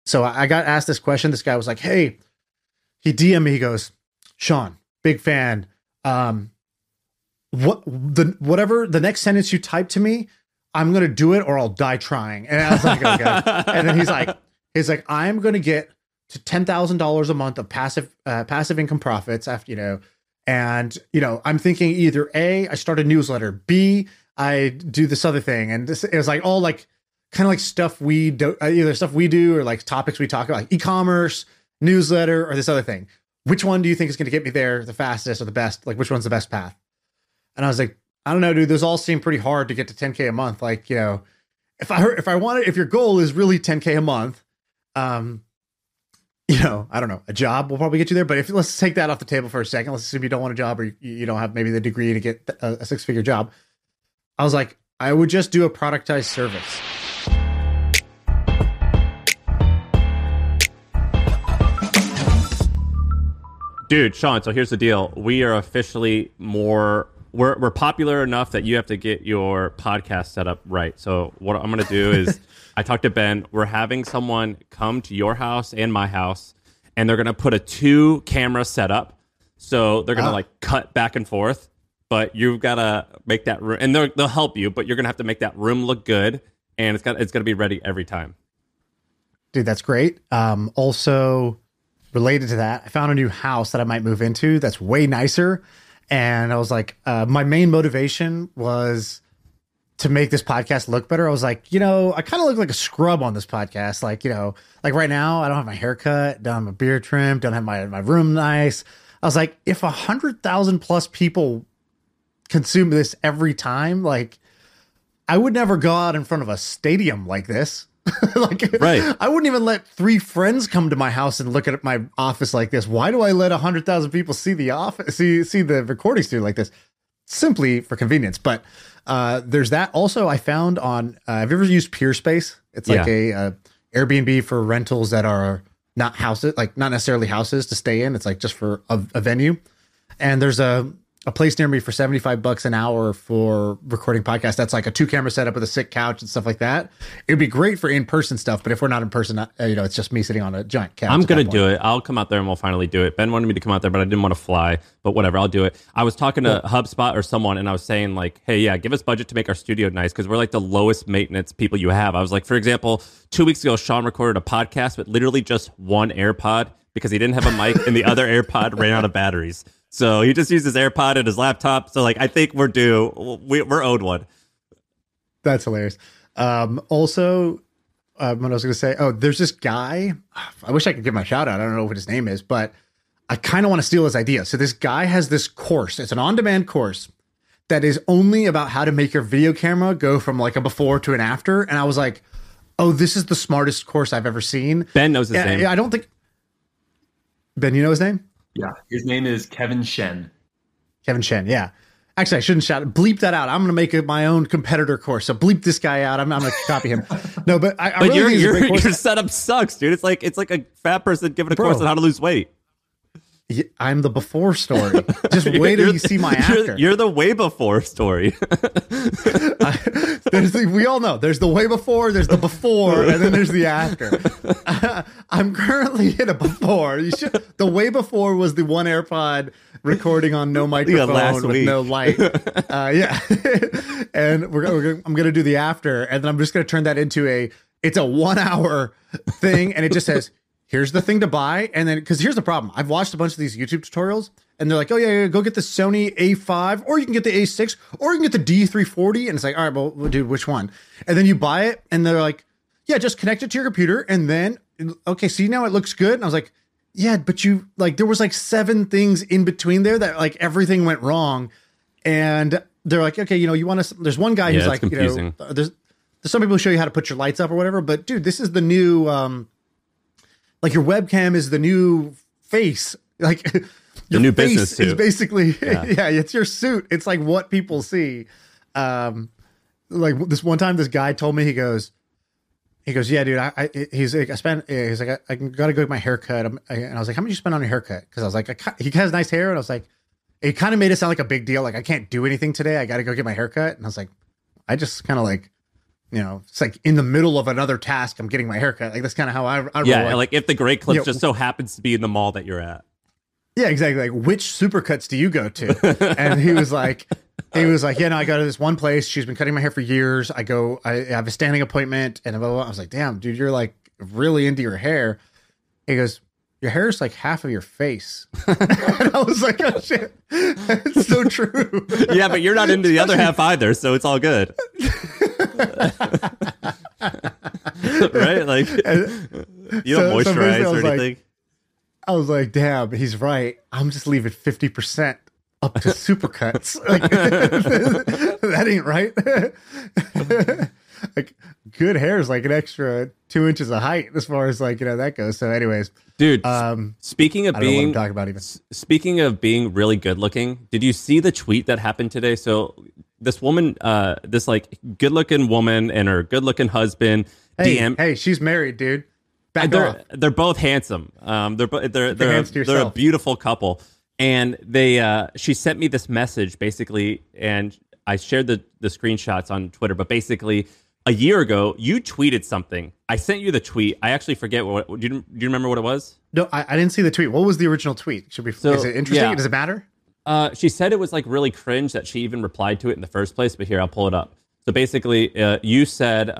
So I got asked this question. This guy was like, hey, he DM'd me. He goes, Sean, big fan. Whatever the next sentence you type to me, I'm going to do it or I'll die trying. And I was like, okay. And then he's like, I'm going to get to $10,000 a month of passive income profits after, and, I'm thinking either A, I start a newsletter, B, I do this other thing. And it was like all like kind of like stuff we do, either stuff we do or like topics we talk about, like e-commerce, newsletter, or this other thing. Which one do you think is going to get me there the fastest or the best? Like, which one's the best path? And I was like, I don't know, dude, those all seem pretty hard to get to 10K a month. Like, if your goal is really 10K a month, I don't know, a job will probably get you there. But let's take that off the table for a second. Let's assume you don't want a job or you don't have maybe the degree to get a 6-figure job. I was like, I would just do a productized service. Dude, Sean, so here's the deal. We are officially we're popular enough that you have to get your podcast set up right. So what I'm going to do is I talked to Ben. We're having someone come to your house and my house, and they're going to put a 2-camera setup. So they're going to like cut back and forth, but you've got to make that room, and they'll help you, but you're going to have to make that room look good, and it's going to be ready every time. Dude, that's great. Also related to that, I found a new house that I might move into that's way nicer. And I was like, my main motivation was to make this podcast look better. I was like, I kind of look like a scrub on this podcast. Like, like right now, I don't have my hair cut, don't have my beard trimmed, don't have my room nice. I was like, if 100,000 plus people consume this every time, like I would never go out in front of a stadium like this. Right. I wouldn't even let 3 friends come to my house and look at my office like this. Why do I let 100,000 people see the office, see the recording studio like this? Simply for convenience. But there's that. Also, I found on, have you ever used Peerspace? It's like a Airbnb for rentals that are not houses, like not necessarily houses to stay in. It's like just for a venue. And there's a place near me for $75 an hour for recording podcasts. That's like a 2-camera setup with a sick couch and stuff like that. It'd be great for in-person stuff, but if we're not in person, it's just me sitting on a giant couch. I'm going to do it. I'll come out there and we'll finally do it. Ben wanted me to come out there, but I didn't want to fly, but whatever, I'll do it. I was talking to HubSpot or someone, and I was saying like, hey, yeah, give us budget to make our studio nice, because we're like the lowest maintenance people you have. I was like, for example, 2 weeks ago, Sean recorded a podcast with literally just one AirPod because he didn't have a mic and the other AirPod ran out of batteries. So he just used his AirPod and his laptop. So like, I think we're due. We're owed one. That's hilarious. Also, what I was going to say, there's this guy. I wish I could give him a shout out. I don't know what his name is, but I kind of want to steal his idea. So this guy has this course. It's an on-demand course that is only about how to make your video camera go from like a before to an after. And I was like, oh, this is the smartest course I've ever seen. Ben knows his name. I don't think. Ben, you know his name? Yeah, his name is Kevin Shen. Kevin Shen, yeah. Actually, I shouldn't shout it. Bleep that out. I'm going to make my own competitor course. So bleep this guy out. I'm going to copy him. No, but I but really think your setup sucks, dude. It's like a fat person giving a course on how to lose weight. I'm the before story. Just wait till you see my after. You're the way before story. We all know there's the way before, there's the before, and then there's the after. I'm currently in a before. The way before was the one AirPod recording on no microphone with no light. And I'm going to do the after, and then I'm just going to turn that into it's a 1 hour thing, and it just says, here's the thing to buy. And then, because here's the problem. I've watched a bunch of these YouTube tutorials, and they're like, oh, yeah, go get the Sony A5, or you can get the A6, or you can get the D340. And it's like, all right, well, dude, which one? And then you buy it, and they're like, yeah, just connect it to your computer. And then, okay, see, now it looks good. And I was like, yeah, but there was like 7 things in between there that like everything went wrong. And they're like, okay, you want to, there's one guy who's like, confusing. There's some people who show you how to put your lights up or whatever. But dude, this is the new, like your webcam is the new face, like the new business suit. Is basically, yeah, it's your suit. It's like what people see. Like this one time, this guy told me, he goes, yeah, dude, he's like, I gotta go get my haircut. And I was like, how much you spend on your haircut? Cause I was like, he has nice hair. And I was like, it kind of made it sound like a big deal. Like I can't do anything today. I got to go get my haircut. And I was like, I just kind of like it's like in the middle of another task, I'm getting my haircut. Like that's kind of how I roll. Yeah, like if the Great Clips just so happens to be in the mall that you're at. Yeah, exactly. Like, which Supercuts do you go to? And he was like, yeah, no, I go to this one place. She's been cutting my hair for years. I have a standing appointment, and blah, blah, blah. I was like, damn, dude, you're like really into your hair. He goes, your hair is like half of your face. And I was like, oh shit, it's so true. Yeah, but you're not into the other half either, so it's all good. Right? Like, you don't moisturize or anything. I was like, damn, he's right. I'm just leaving 50% up to Supercuts. Like, that ain't right. Like, good hair is like an extra 2 inches of height as far as like, that goes. So anyways, dude, speaking of being really good looking, did you see the tweet that happened today? So this woman, this like good looking woman and her good looking husband, Hey, she's married, dude. They're both handsome. They're a beautiful couple, and she sent me this message basically, and I shared the screenshots on Twitter. But basically, a year ago, you tweeted something. I sent you the tweet. I actually forget what. Do you remember what it was? No, I didn't see the tweet. What was the original tweet? Is it interesting? Yeah. Does it matter? She said it was like really cringe that she even replied to it in the first place. But here, I'll pull it up. So basically, you said.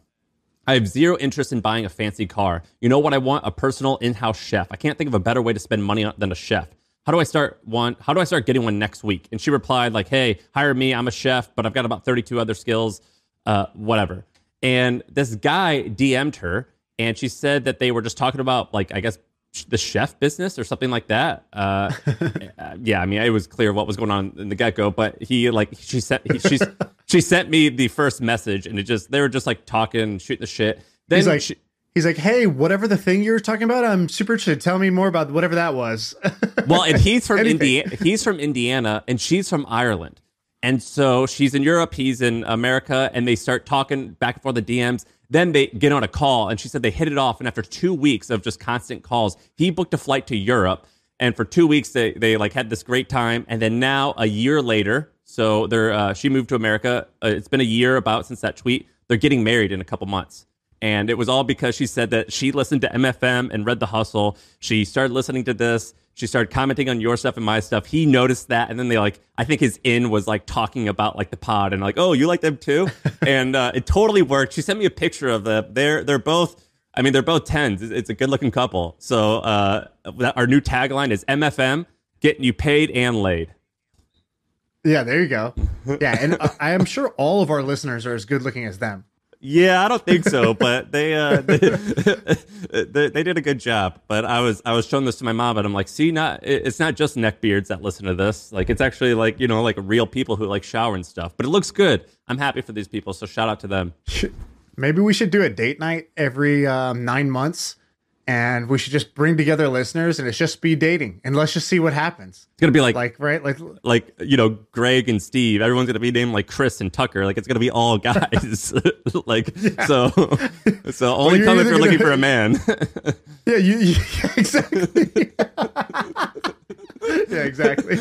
I have zero interest in buying a fancy car. You know what I want? A personal in-house chef. I can't think of a better way to spend money than a chef. How do I start getting one next week? And she replied like, hey, hire me. I'm a chef, but I've got about 32 other skills, whatever. And this guy DM'd her, and she said that they were just talking about like, I guess, the chef business or something like that. Yeah, I mean, it was clear what was going on in the get-go, but she sent me the first message, and they were just like talking, shooting the shit. Then he's like, hey, whatever the thing you were talking about, I'm super interested. Tell me more about whatever that was. Well, and he's from Indiana. He's from Indiana, and she's from Ireland. And so she's in Europe, he's in America, and they start talking back and forth the DMs. Then they get on a call, and she said they hit it off. And after 2 weeks of just constant calls, he booked a flight to Europe. And for 2 weeks, they like had this great time. And then now, a year later, so she moved to America. It's been a year about since that tweet. They're getting married in a couple months. And it was all because she said that she listened to MFM and read The Hustle. She started listening to this. She started commenting on your stuff and my stuff. He noticed that, and then I think his was like talking about like the pod and like, oh, you like them too, and it totally worked. She sent me a picture of them. They're both 10s. It's a good looking couple. So our new tagline is MFM, getting you paid and laid. Yeah, there you go. Yeah, and I am sure all of our listeners are as good looking as them. Yeah, I don't think so, but they did a good job. But I was showing this to my mom, and I'm like, see, it's not just neckbeards that listen to this. Like, it's actually like real people who like shower and stuff. But it looks good. I'm happy for these people, so shout out to them. Maybe we should do a date night every 9 months, and we should just bring together listeners, and it's just speed dating, and let's just see what happens. It's gonna be like Greg and Steve. Everyone's gonna be named like Chris and Tucker. Like it's gonna be all guys. Like yeah. So only come if you're looking for a man. Yeah, yeah, exactly. Yeah, exactly.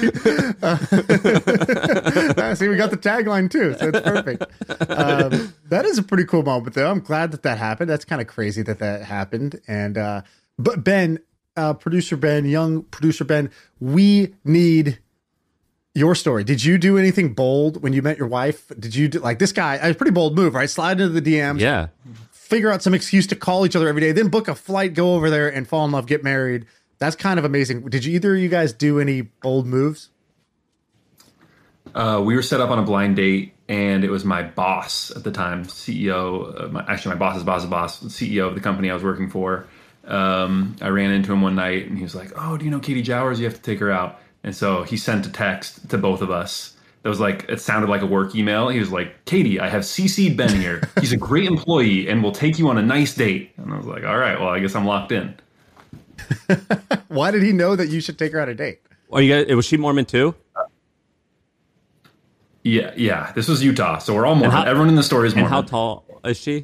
See, we got the tagline too, so it's perfect. That is a pretty cool moment, though. I'm glad that happened. That's kind of crazy that happened. And but Ben, producer Ben, young producer Ben, we need your story. Did you do anything bold when you met your wife? Did you do like this guy? A pretty bold move, right? Slide into the DMs. Yeah. Figure out some excuse to call each other every day, then book a flight, go over there, and fall in love, get married. That's kind of amazing. Did either of you guys do any bold moves? We were set up on a blind date, and it was my boss at the time, CEO. My boss's boss, CEO of the company I was working for. I ran into him one night, and he was like, "Oh, do you know Katie Jowers? You have to take her out." And so he sent a text to both of us. That was like, it sounded like a work email. He was like, "Katie, I have CC'd Ben here. He's a great employee, and will take you on a nice date." And I was like, "All right, well, I guess I'm locked in." Why did he know that you should take her on a date? Oh, you guys, was she Mormon too? Yeah. This was Utah, so we're all Mormon. Everyone in the story is Mormon. And how tall is she?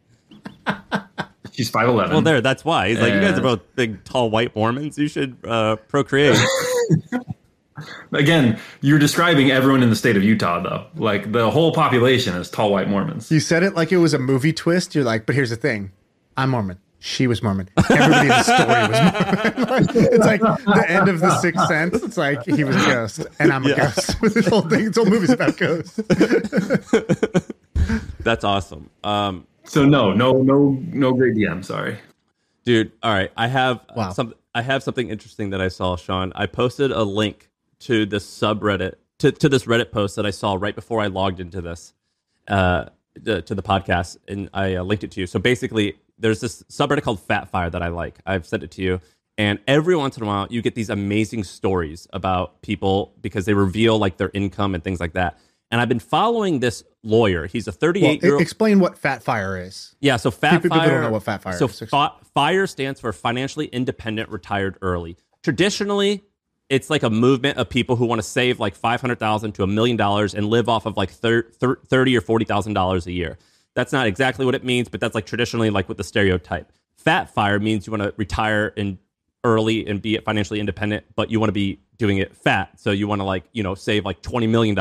She's 5'11". Well, that's why. He's like, you guys are both big, tall, white Mormons. You should procreate. Again, you're describing everyone in the state of Utah, though. Like the whole population is tall white Mormons. You said it like it was a movie twist. You're like, but here's the thing. I'm Mormon. She was Mormon. Everybody in the story was Mormon. It's like the end of The Sixth Sense. It's like he was a ghost, and I'm a ghost. This whole thing, this whole movie's about ghosts. That's awesome. So no great DM. Sorry, dude. All right, I have something interesting that I saw, Sean. I posted a link to this subreddit to this Reddit post that I saw right before I logged into this to the podcast, and I linked it to you. So basically, there's this subreddit called Fat Fire that I like. I've sent it to you. And every once in a while, you get these amazing stories about people because they reveal like their income and things like that. And I've been following this lawyer. He's a 38-year-old. Explain what Fat Fire is. Yeah, so Fat people Fire. People don't know what Fat Fire is. So FIRE stands for Financially Independent Retired Early. Traditionally, it's like a movement of people who want to save like $500,000 to $1 million and live off of like $30,000 or $40,000 a year. That's not exactly what it means, but that's like traditionally like what the stereotype. Fat Fire means you want to retire in early and be financially independent, but you want to be doing it fat. So you want to like, save like $20 million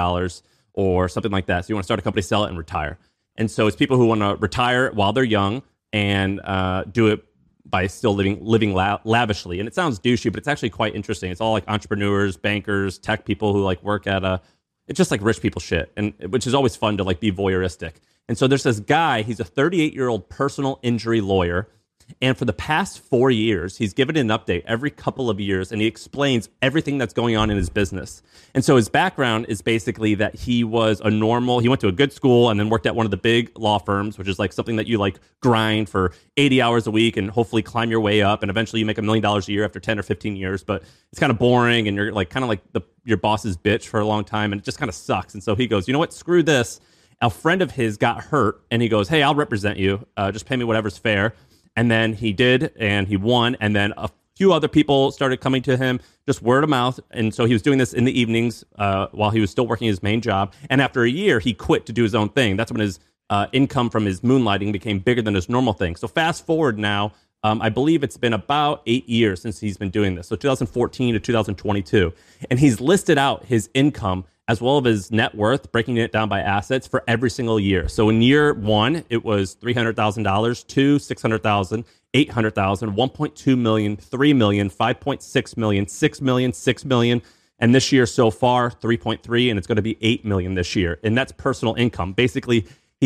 or something like that. So you want to start a company, sell it, and retire. And so it's people who want to retire while they're young and do it by still living lavishly. And it sounds douchey, but it's actually quite interesting. It's all like entrepreneurs, bankers, tech people who like work at it's just like rich people shit, and which is always fun to like be voyeuristic. And so there's this guy, he's a 38-year-old personal injury lawyer. And for the past 4 years, he's given an update every couple of years, and he explains everything that's going on in his business. And so his background is basically that he was he went to a good school and then worked at one of the big law firms, which is like something that you like grind for 80 hours a week and hopefully climb your way up. And eventually you make $1 million a year after 10 or 15 years, but it's kind of boring. And you're like, kind of like your boss's bitch for a long time. And it just kind of sucks. And so he goes, you know what, screw this. A friend of his got hurt and he goes, hey, I'll represent you. Just pay me whatever's fair. And then he did, and he won. And then a few other people started coming to him, just word of mouth. And so he was doing this in the evenings while he was still working his main job. And after a year, he quit to do his own thing. That's when his income from his moonlighting became bigger than his normal thing. So fast forward now, I believe it's been about 8 years since he's been doing this. So 2014 to 2022. And he's listed out his income as well as his net worth, breaking it down by assets for every single year. So in year one, it was $300,000, 2, 600,000, 800,000, 1.2 million, 3 million, 5.6 million, 6 million, 6 million. And this year so far, 3.3, and it's going to be 8 million this year. And that's personal income. Basically,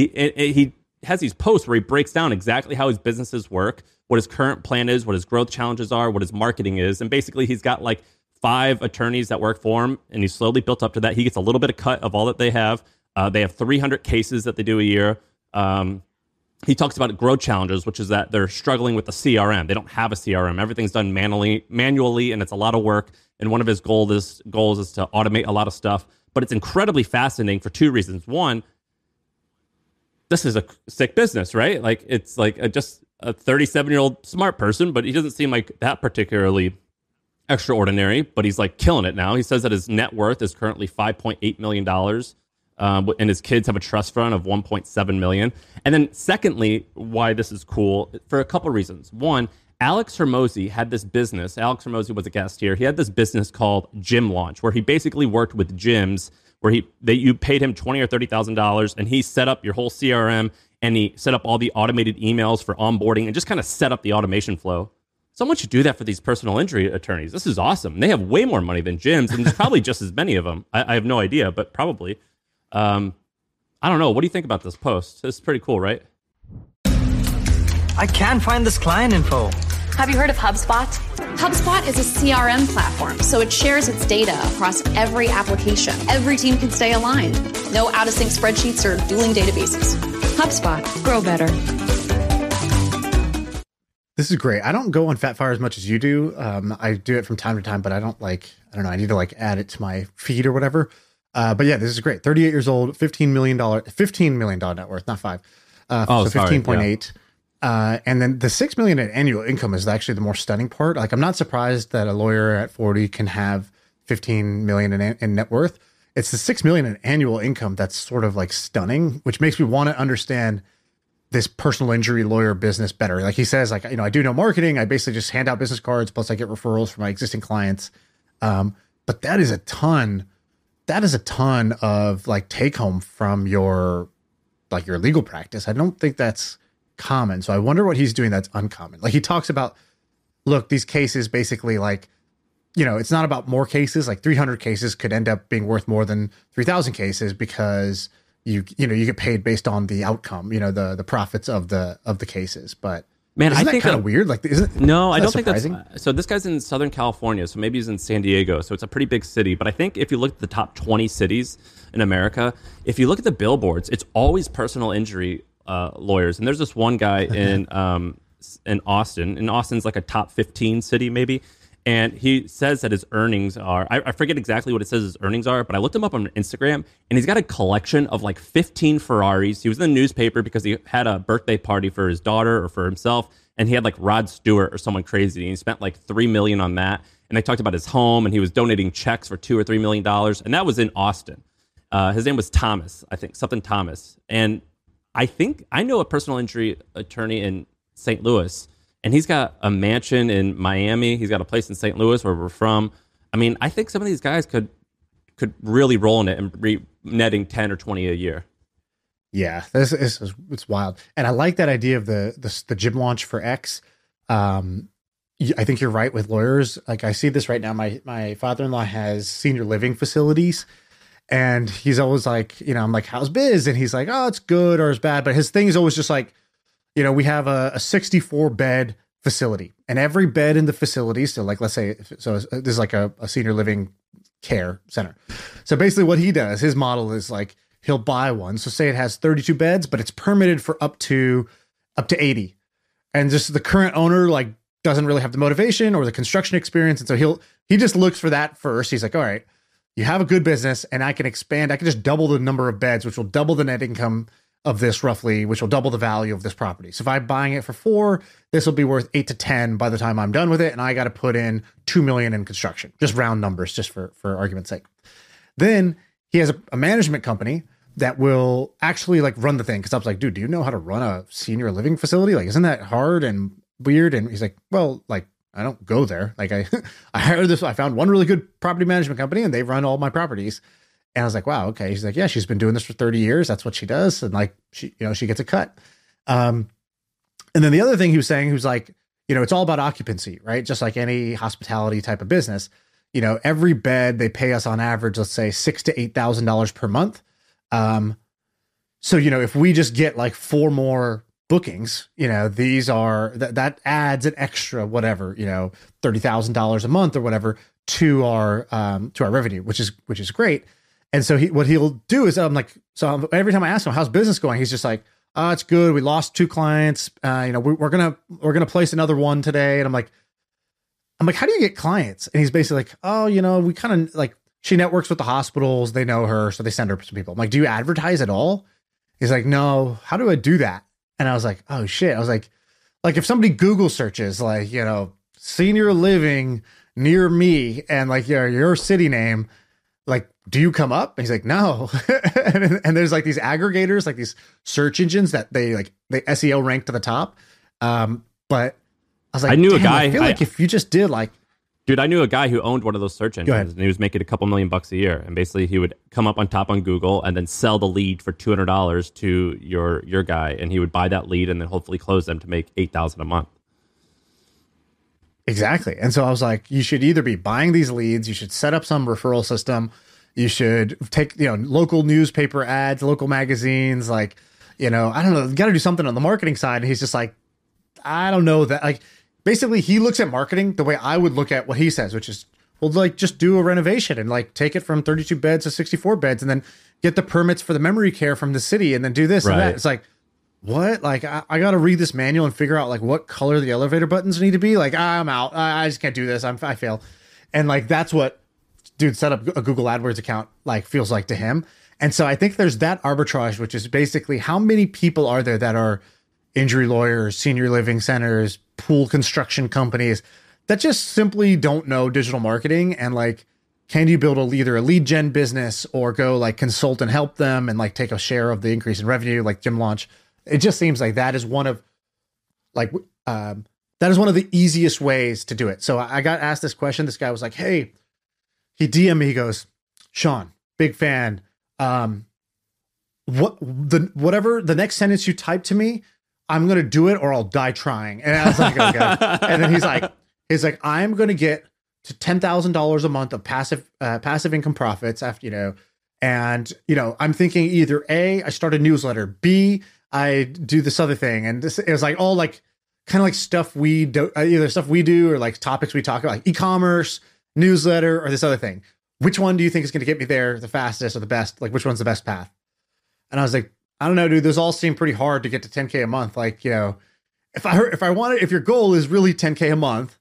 he has these posts where he breaks down exactly how his businesses work, what his current plan is, what his growth challenges are, what his marketing is. And basically, he's got like 5 attorneys that work for him, and he's slowly built up to that. He gets a little bit of cut of all that they have. They have 300 cases that they do a year. He talks about growth challenges, which is that they're struggling with the CRM. They don't have a CRM. Everything's done manually, and it's a lot of work. And one of his goals is to automate a lot of stuff. But it's incredibly fascinating for 2 reasons. One, this is a sick business, right? Like it's like just a 37-year-old smart person, but he doesn't seem like that particularly extraordinary, but he's like killing it now. He says that his net worth is currently $5.8 million, and his kids have a trust fund of $1.7 million. And then secondly, why this is cool, for a couple of reasons. One, Alex Hormozi had this business. Alex Hormozi was a guest here. He had this business called Gym Launch, where he basically worked with gyms where you paid him $20,000 or $30,000, and he set up your whole CRM, and he set up all the automated emails for onboarding and just kind of set up the automation flow. Someone should do that for these personal injury attorneys. This is awesome. They have way more money than gyms, and there's probably just as many of them. I have no idea, but probably. I don't know. What do you think about this post? This is pretty cool, right? I can't find this client info. Have you heard of HubSpot? HubSpot is a CRM platform, so it shares its data across every application. Every team can stay aligned. No out-of-sync spreadsheets or dueling databases. HubSpot. Grow better. This is great. I don't go on Fat Fire as much as you do. I do it from time to time, but I don't know. I need to like add it to my feed or whatever. But yeah, this is great. 38 years old, $15 million net worth, not 5. So 15.8. Yeah. And then the 6 million in annual income is actually the more stunning part. Like, I'm not surprised that a lawyer at 40 can have 15 million in net worth. It's the 6 million in annual income that's sort of like stunning, which makes me want to understand this personal injury lawyer business better. Like he says, like, I do no marketing. I basically just hand out business cards. Plus I get referrals from my existing clients. but that is a ton. That is a ton of like take home from your legal practice. I don't think that's common. So I wonder what he's doing that's uncommon. Like he talks about, look, these cases basically like, it's not about more cases. Like 300 cases could end up being worth more than 3,000 cases because you get paid based on the outcome, the profits of the cases. But man, isn't I think that kind of weird? Like, no, I don't surprising? think that's so. This guy's in Southern California, so maybe he's in San Diego. So it's a pretty big city. But I think if you look at the top 20 cities in America, if you look at the billboards, it's always personal injury lawyers. And there's this one guy in Austin. And Austin's like a top 15 city, maybe. And he says that his earnings are, I forget exactly what it says his earnings are, but I looked him up on Instagram and he's got a collection of like 15 Ferraris. He was in the newspaper because he had a birthday party for his daughter or for himself. And he had like Rod Stewart or someone crazy. And he spent like $3 million on that. And they talked about his home and he was donating checks for $2 or $3 million. And that was in Austin. His name was Thomas, I think, something Thomas. And I think I know a personal injury attorney in St. Louis. And he's got a mansion in Miami. He's got a place in St. Louis where we're from. I mean, I think some of these guys could really roll in it and be netting 10 or 20 a year. Yeah, it's wild. And I like that idea of the gym launch for X. I think you're right with lawyers. Like I see this right now. My father-in-law has senior living facilities. And he's always like, I'm like, how's biz? And he's like, oh, it's good or it's bad. But his thing is always just like, we have a 64 bed facility and every bed in the facility. So like, let's say, this is like a senior living care center. So basically what he does, his model is like, he'll buy one. So say it has 32 beds, but it's permitted for up to 80. And just the current owner, like doesn't really have the motivation or the construction experience. And so he just looks for that first. He's like, all right, you have a good business and I can expand. I can just double the number of beds, which will double the net income of this roughly, which will double the value of this property. So if I'm buying it for 4, this will be worth 8 to 10 by the time I'm done with it. And I got to put in 2 million in construction, just round numbers, just for argument's sake. Then he has a management company that will actually like run the thing. Cause I was like, dude, do you know how to run a senior living facility? Like, isn't that hard and weird? And he's like, well, like, I don't go there. Like I hired I found one really good property management company and they run all my properties. And I was like, wow, okay. He's like, yeah, she's been doing this for 30 years. That's what she does. And like, she gets a cut. And then the other thing he was saying, he was like, it's all about occupancy, right? Just like any hospitality type of business, every bed they pay us on average, let's say $6,000 to $8,000 per month. So, if we just get like 4 more bookings, these are, that adds an extra, whatever, $30,000 a month or whatever to our revenue, which is great. And so what he'll do is so every time I ask him, how's business going? He's just like, oh, it's good. We lost 2 clients. We're going to place another one today. And I'm like, how do you get clients? And he's basically like, oh, we kind of like, she networks with the hospitals. They know her. So they send her some people. I'm like, do you advertise at all? He's like, no, how do I do that? And I was like, oh shit. I was like if somebody Google searches like, senior living near me and like your city name, like, do you come up? And he's like, no. and there's like these aggregators, like these search engines that they SEO rank to the top. But I was like, I knew a guy. I feel like if you just did like, dude, I knew a guy who owned one of those search engines and he was making a couple $1 million a year. And basically he would come up on top on Google and then sell the lead for $200 to your guy. And he would buy that lead and then hopefully close them to make $8,000 a month. Exactly. And so I was like, you should either be buying these leads, you should set up some referral system, you should take, local newspaper ads, local magazines, like, I don't know, you got to do something on the marketing side. And he's just like, I don't know that. Like, basically he looks at marketing the way I would look at what he says, which is, well, like just do a renovation and like take it from 32 beds to 64 beds and then get the permits for the memory care from the city and then do this and that. It's like, what? Like, I got to read this manual and figure out like what color the elevator buttons need to be. Like, I'm out. I just can't do this. I fail. And like, that's what dude set up a Google AdWords account like feels like to him. And so I think there's that arbitrage, which is basically how many people are there that are injury lawyers, senior living centers, pool construction companies that just simply don't know digital marketing. And like, can you build either a lead gen business or go like consult and help them and like take a share of the increase in revenue, like Gym Launch? It just seems like that is one of the easiest ways to do it. So I got asked this question. This guy was like, hey, he DM me, he goes, Sean, big fan. Whatever the next sentence you type to me, I'm going to do it or I'll die trying. And I was like, okay. And then he's like, I'm going to get to $10,000 a month of passive income profits after, and, I'm thinking either A, I start a newsletter, B, I do this other thing. And it was like all like kind of like stuff we do, either stuff we do or like topics we talk about, like e-commerce, newsletter, or this other thing. Which one do you think is going to get me there the fastest or the best? Like, which one's the best path? And I was like, I don't know, dude, those all seem pretty hard to get to 10K a month. Like, if your goal is really 10K a month,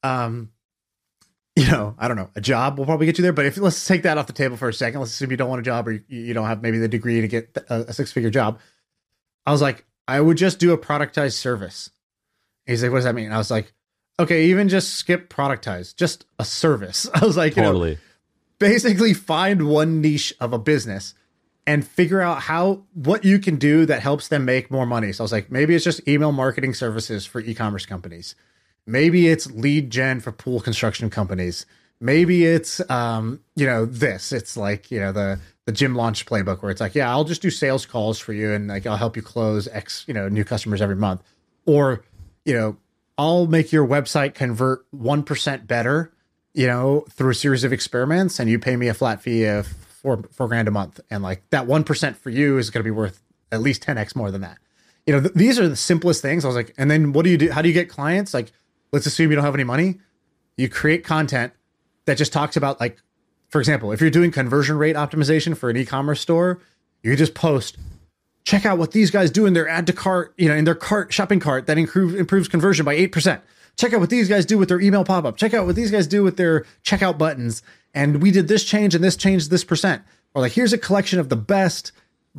I don't know, a job will probably get you there. But let's take that off the table for a second. Let's assume you don't want a job, or you don't have maybe the degree to get a 6-figure job. I was like, I would just do a productized service. He's like, what does that mean? I was like, okay, even just skip productized, just a service. I was like, totally. Basically find one niche of a business and figure out what you can do that helps them make more money. So I was like, maybe it's just email marketing services for e-commerce companies. Maybe it's lead gen for pool construction companies. Maybe it's, this. It's like, the gym launch playbook where it's like, yeah, I'll just do sales calls for you and like I'll help you close X, new customers every month. Or, I'll make your website convert 1% better, through a series of experiments, and you pay me a flat fee of $4,000 a month. And like that 1% for you is going to be worth at least 10x more than that. These are the simplest things. I was like, and then what do you do? How do you get clients? Like, let's assume you don't have any money. You create content that just talks about, like, for example, if you're doing conversion rate optimization for an e-commerce store, you just post, check out what these guys do in their add to cart, in their shopping cart that improves conversion by 8%. Check out what these guys do with their email pop-up. Check out what these guys do with their checkout buttons. And we did this change and this changed this percent. Or like, here's a collection of the best,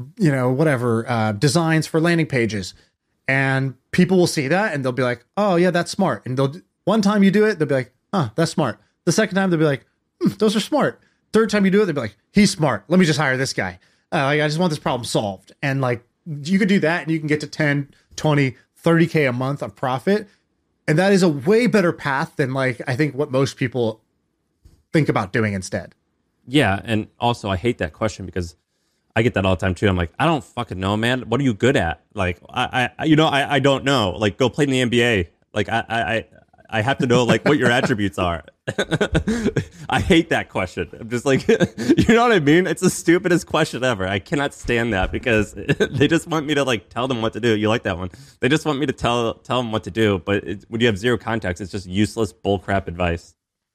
designs for landing pages. And people will see that and they'll be like, oh yeah, that's smart. And one time you do it, they'll be like, oh, that's smart. The second time they'll be like, those are smart. Third time you do it, they'll be like, he's smart. Let me just hire this guy. I just want this problem solved. And like, you could do that and you can get to 10, 20, 30K a month of profit. And that is a way better path than like, I think what most people think about doing instead. Yeah. And also I hate that question because I get that all the time too. I'm like, I don't fucking know, man. What are you good at? Like, I don't know. Like, go play in the NBA. Like, I have to know like what your attributes are. I hate that question. I'm just like, you know what I mean? It's the stupidest question ever. I cannot stand that because they just want me to like tell them what to do. You like that one? They just want me to tell them what to do. But when you have zero context, it's just useless bullcrap advice.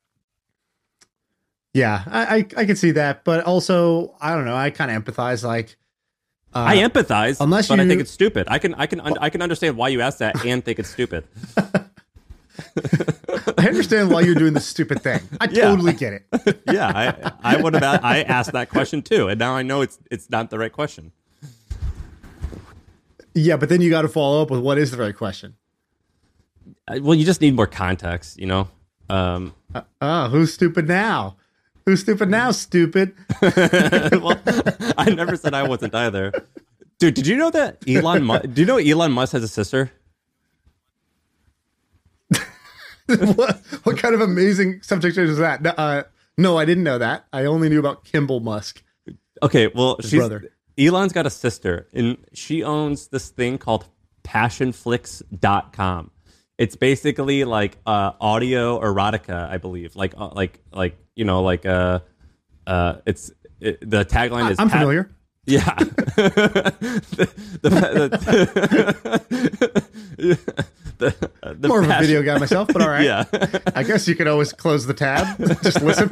Yeah, I can see that, but also I don't know. I kind of empathize. Like, I empathize, but I think it's stupid. I can understand why you asked that and think it's stupid. I understand why you're doing this stupid thing. I totally get it. Yeah, I asked that question too, and now I know it's not the right question. Yeah, but then you got to follow up with what is the right question. Well, you just need more context, Who's stupid now? Who's stupid now, stupid? Well, I never said I wasn't either. Dude, did you know that do you know Elon Musk has a sister? What kind of amazing subject is that? No, I didn't know that. I only knew about Kimball Musk. Okay, well, his brother. Elon's got a sister, and she owns this thing called passionflix.com. It's basically like audio erotica, I believe. The tagline is I'm familiar. Yeah. More of a video guy myself, but all right. Yeah. I guess you could always close the tab. Just listen.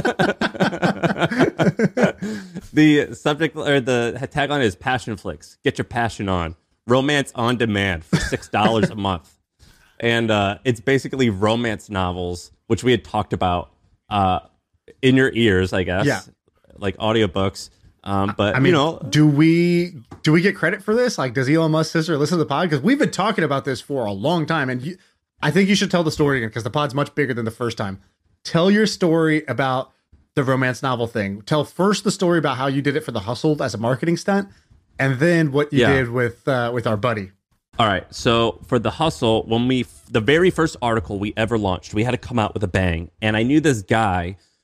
The subject or the tagline is Passionflix. Get your passion on. Romance on demand for $6 a month. And it's basically romance novels, which we had talked about in your ears, I guess. Yeah. Like audiobooks. But I mean, do we get credit for this? Like, does Elon Musk's sister listen to the pod? Because we've been talking about this for a long time, and I think you should tell the story again because the pod's much bigger than the first time. Tell your story about the romance novel thing. Tell first the story about how you did it for The Hustle as a marketing stunt, and then what you did with our buddy. All right. So for The Hustle, when the very first article we ever launched, we had to come out with a bang, and I knew this guy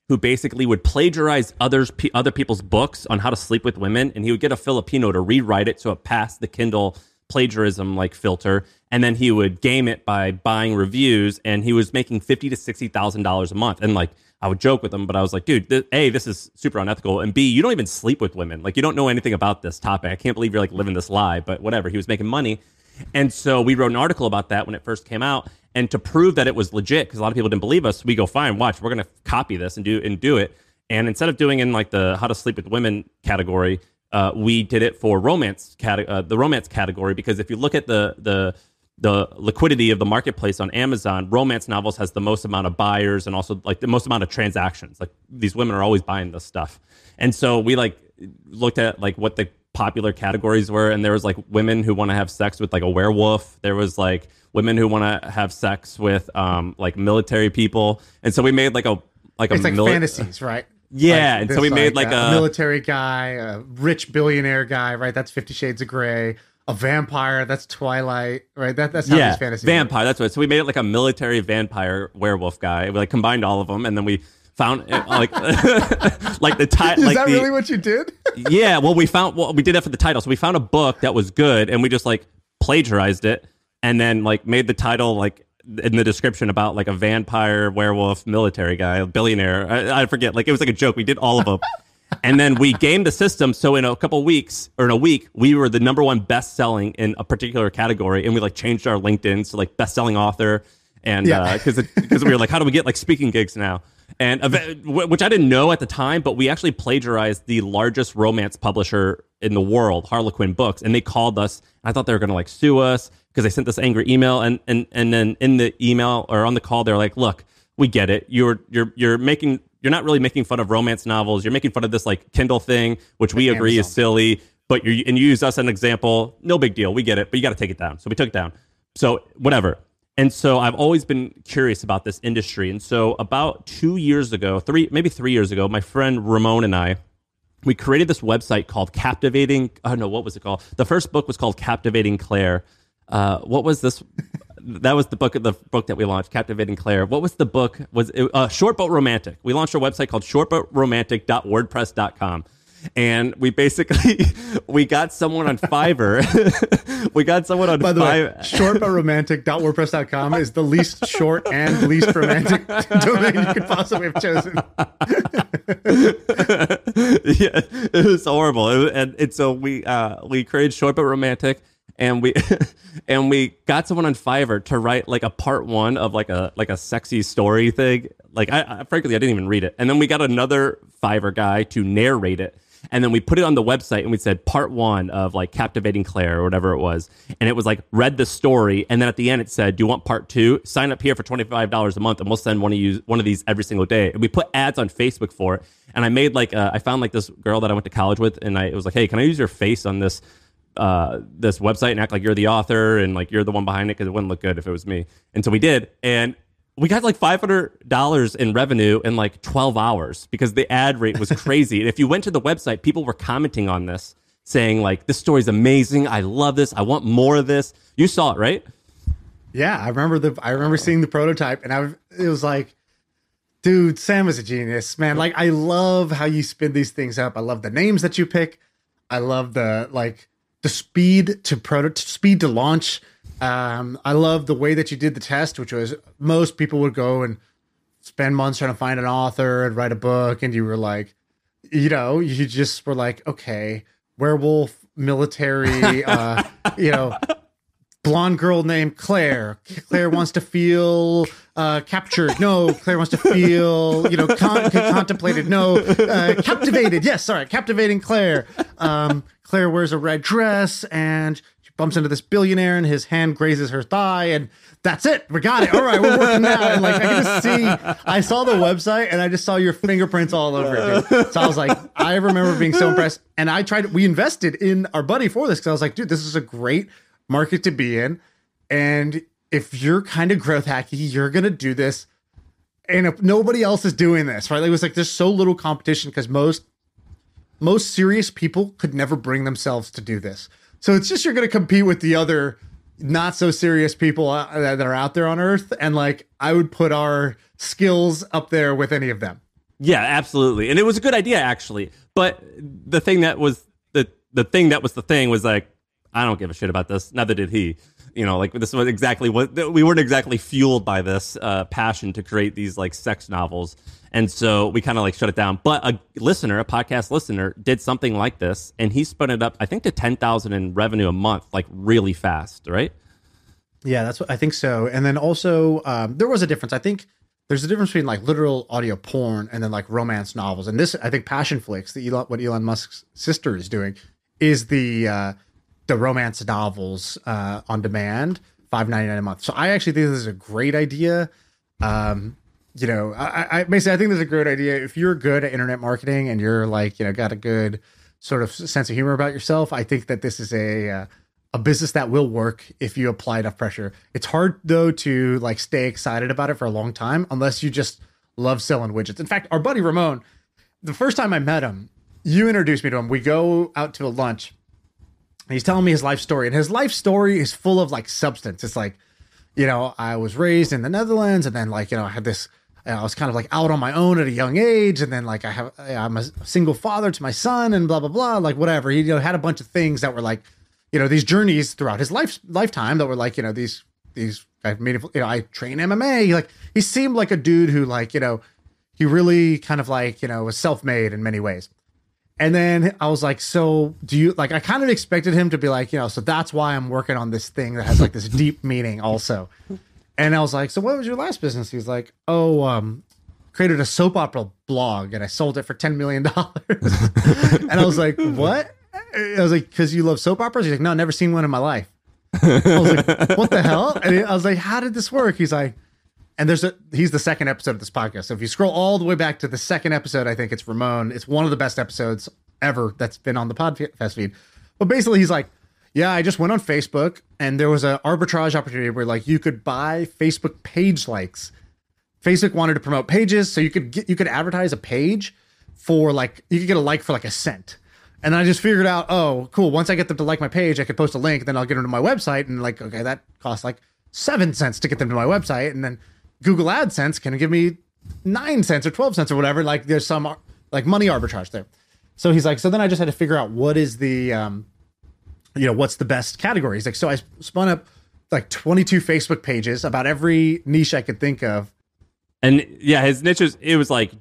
who basically would plagiarize other people's books on how to sleep with women, and he would get a Filipino to rewrite it so it passed the Kindle plagiarism like filter, and then he would game it by buying reviews, and he was making $50,000 to $60,000 a month. And like, I would joke with him, but I was like, dude, A, this is super unethical, and B, you don't even sleep with women. Like, you don't know anything about this topic. I can't believe you're like living this lie, but whatever. He was making money. And so we wrote an article about that when it first came out. And to prove that it was legit, because a lot of people didn't believe us, we go, fine, watch, we're going to copy this and do it. And instead of doing in like the how to sleep with women category, we did it for the romance category, because if you look at the liquidity of the marketplace on Amazon, romance novels has the most amount of buyers and also like the most amount of transactions. Like, these women are always buying this stuff. And so we like looked at like what the popular categories were, and there was like women who want to have sex with like a werewolf. There was like women who want to have sex with like military people. And so we made like it's like fantasies, right? Yeah, like and so we made like a military guy, a rich billionaire guy, right? That's 50 Shades of Grey. A vampire, that's Twilight, right? That's how these fantasies vampire, work. that's right. So we made it like a military vampire werewolf guy. We like combined all of them, and then we found like like the title. Is that really what you did? Yeah, well, we did that for the title. So we found a book that was good, and we just like plagiarized it, and then like made the title like in the description about like a vampire, werewolf, military guy, a billionaire. I forget. Like, it was like a joke. We did all of them. And then we gamed the system. So in a couple weeks, or in a week, we were the #1 best-selling in a particular category. And we like changed our LinkedIn to like best-selling author. And because we were like, how do we get like speaking gigs now? And which I didn't know at the time, but we actually plagiarized the largest romance publisher in the world, Harlequin Books. And they called us. I thought they were going to like sue us because they sent this angry email. And then in the email or on the call, they're like, look, we get it. You're not really making fun of romance novels. You're making fun of this like Kindle thing, which we agree is silly, but you use us as an example. No big deal. We get it, but you got to take it down. So we took it down. So whatever. And so I've always been curious about this industry. And so about 2 years ago, maybe 3 years ago, my friend Ramon and I, we created this website called Captivating. Oh no, what was it called? The first book was called Captivating Claire. What was this? That was the book that we launched, Captivating Claire. What was the book? Was it Short But Romantic? We launched a website called shortbutromantic.wordpress.com. And we basically, we got someone on Fiverr. By the way, shortbutromantic.wordpress.com is the least short and least romantic domain you could possibly have chosen. Yeah, it was horrible. And so we created Short But Romantic. And we got someone on Fiverr to write like a part 1 of like a sexy story thing. Like frankly, I didn't even read it. And then we got another Fiverr guy to narrate it. And then we put it on the website and we said part 1 of like Captivating Claire or whatever it was. And it was like, read the story. And then at the end it said, do you want part 2? Sign up here for $25 a month and we'll send one of these every single day. And we put ads on Facebook for it. And I made like, I found like this girl that I went to college with. And it was like, hey, can I use your face on this website and act like you're the author and like you're the one behind it, because it wouldn't look good if it was me. And so we did, and we got like $500 in revenue in like 12 hours because the ad rate was crazy. And if you went to the website, people were commenting on this saying like, this story's amazing, I love this, I want more of this. You saw it, right? Yeah, I remember seeing the prototype, and it was like, dude, Sam is a genius, man. Like, I love how you spin these things up. I love the names that you pick. I love the speed to launch. I love the way that you did the test, which was most people would go and spend months trying to find an author and write a book. And you were like, you just were like, okay, werewolf, military, blonde girl named Claire. Claire wants to feel captured. No, Claire wants to feel, contemplated. No, captivated. Yes, sorry, captivating Claire. Claire wears a red dress and she bumps into this billionaire and his hand grazes her thigh, and that's it. We got it. All right, we're working now. And like, I saw the website and I just saw your fingerprints all over it, dude. So I was like, I remember being so impressed. And we invested in our buddy for this because I was like, dude, this is a great market to be in. And if you're kind of growth hacky, you're going to do this. And if nobody else is doing this, right? It was like, there's so little competition because most serious people could never bring themselves to do this. So it's just, you're going to compete with the other not so serious people that are out there on earth. And like, I would put our skills up there with any of them. Yeah, absolutely. And it was a good idea, actually. But the thing that was the thing was like, I don't give a shit about this. Neither did he. You know, like this was exactly what we weren't exactly fueled by this passion to create these like sex novels. And so we kind of like shut it down. But a podcast listener did something like this, and he spun it up, I think, to 10,000 in revenue a month, like really fast, right? Yeah, that's what I think so. And then also there was a difference. I think there's a difference between like literal audio porn and then like romance novels. And this, I think, Passion Flix, what Elon Musk's sister is doing, is the romance novels on demand, $5.99 a month. So I actually think this is a great idea. You know, I basically I think this is a great idea if you're good at internet marketing and you're like, you know, got a good sort of sense of humor about yourself. I think that this is a business that will work if you apply enough pressure. It's hard though to like stay excited about it for a long time unless you just love selling widgets. In fact, our buddy Ramon, the first time I met him, you introduced me to him. We go out to a lunch. And he's telling me his life story, and his life story is full of like substance. It's like, you know, I was raised in the Netherlands, and then like, you know, I was kind of like out on my own at a young age, and then like I'm a single father to my son, and blah blah blah, like whatever. He, you know, had a bunch of things that were like, you know, these journeys throughout his lifetime that were like, you know, these I've made, you know, I train MMA. He seemed like a dude who like, you know, he really kind of like, you know, was self-made in many ways. And then I was like, so do you like, I kind of expected him to be like, you know, so that's why I'm working on this thing that has like this deep meaning also. And I was like, so what was your last business? He was like, created a soap opera blog and I sold it for $10 million. And I was like, what? I was like, because you love soap operas? He's like, no, never seen one in my life. I was like, what the hell? And I was like, how did this work? He's like, and he's the second episode of this podcast. So if you scroll all the way back to the second episode, I think it's Ramon. It's one of the best episodes ever that's been on the podcast feed. But basically he's like, yeah, I just went on Facebook and there was an arbitrage opportunity where like you could buy Facebook page likes. Facebook wanted to promote pages. So you could advertise a page for like, you could get a like for like a cent. And then I just figured out, oh, cool. Once I get them to like my page, I could post a link, then I'll get them to my website. And like, okay, that costs like 7 cents to get them to my website. And then Google AdSense can give me 9 cents or 12 cents or whatever. Like there's some like money arbitrage there. So he's like, so then I just had to figure out what is the, you know, what's the best category. He's like, so I spun up like 22 Facebook pages about every niche I could think of. And yeah, his niches, it was like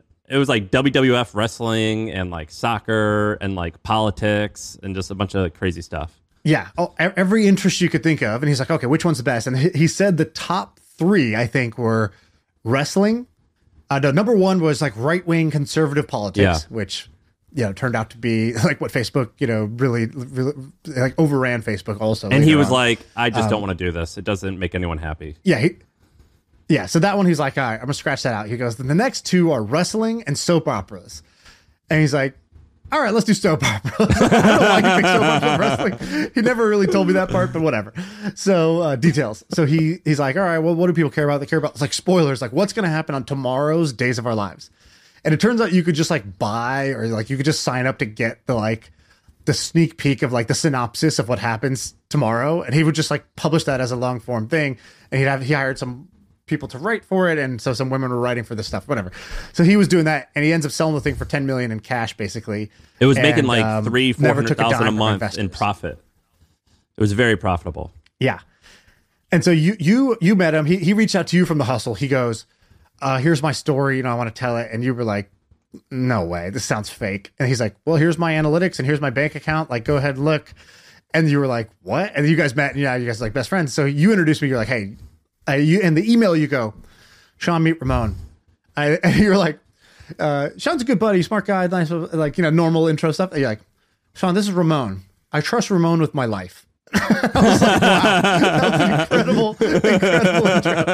WWF wrestling and like soccer and like politics and just a bunch of crazy stuff. Yeah. Every interest you could think of. And he's like, okay, which one's the best? And he said the top 3, I think, were wrestling. No, number 1 was like right-wing conservative politics, which, you know, turned out to be like what Facebook, you know, really like overran Facebook also. And he was like, I just don't want to do this. It doesn't make anyone happy. Yeah. Yeah. So that one, he's like, all right, I'm gonna scratch that out. He goes, then the next 2 are wrestling and soap operas. And he's like, all right, let's do soap opera. I don't know why he picked soap opera and wrestling. He never really told me that part, but whatever. So details. So he's like, all right, well, what do people care about? They care about, it's like spoilers, like what's going to happen on tomorrow's Days of Our Lives. And it turns out you could just like buy, or like you could just sign up to get the sneak peek of like the synopsis of what happens tomorrow. And he would just like publish that as a long form thing. And he hired some people to write for it, and so some women were writing for this stuff, whatever. So he was doing that, and he ends up selling the thing for $10 million in cash, basically. It was making like $300,000-$400,000 a month in profit. It was very profitable. Yeah. And so you met him. He reached out to you from The Hustle. He goes, here's my story, you know, I want to tell it. And you were like, no way, this sounds fake. And he's like, well, here's my analytics and here's my bank account, like go ahead and look. And you were like, what? And you guys met, and yeah, you guys are like best friends. So you introduced me. You're like, hey, you in the email you go, Sean, meet Ramon. And you're like, Sean's a good buddy, smart guy, nice, like, you know, normal intro stuff. And you're like, Sean, this is Ramon. I trust Ramon with my life. I was like, wow, that was an incredible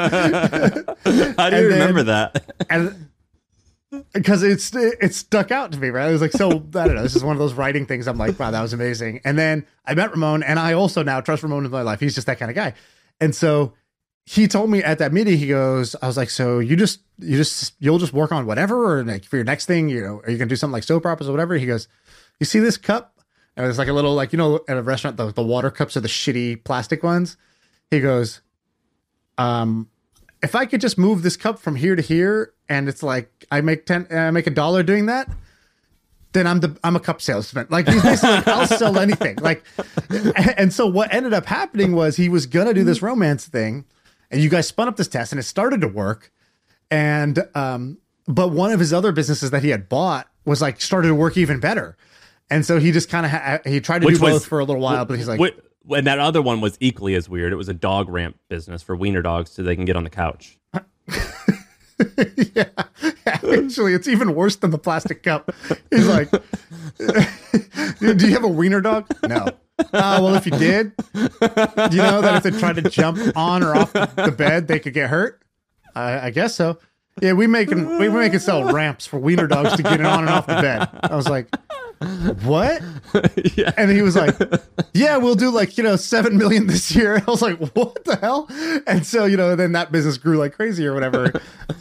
intro. How do you remember that? And because it stuck out to me, right? I was like, so I don't know. This is one of those writing things. I'm like, wow, that was amazing. And then I met Ramon, and I also now trust Ramon with my life. He's just that kind of guy. And so he told me at that meeting, he goes, I was like, so you'll just work on whatever, or like for your next thing, you know, are you gonna do something like soap operas or whatever? He goes, you see this cup? And it's like a little, like, you know, at a restaurant, the water cups are the shitty plastic ones. He goes, if I could just move this cup from here to here, and it's like I make $1 doing that, then I'm a cup salesman. Like he's basically like, I'll sell anything. Like, and so what ended up happening was he was gonna do this romance thing, and you guys spun up this test, and it started to work. And but one of his other businesses that he had bought was like started to work even better, and so he just kind of he tried to do both for a little while, but he's like. And that other one was equally as weird. It was a dog ramp business for wiener dogs so they can get on the couch. Yeah, actually, it's even worse than the plastic cup. He's like, do you have a wiener dog? No. Well, if you did, do you know that if they tried to jump on or off the bed, they could get hurt? I guess so. Yeah, we make it sell ramps for wiener dogs to get on and off the bed. I was like, what? Yeah. And he was like, yeah, we'll do like, 7 million this year. I was like, what the hell? And so, then that business grew like crazy or whatever.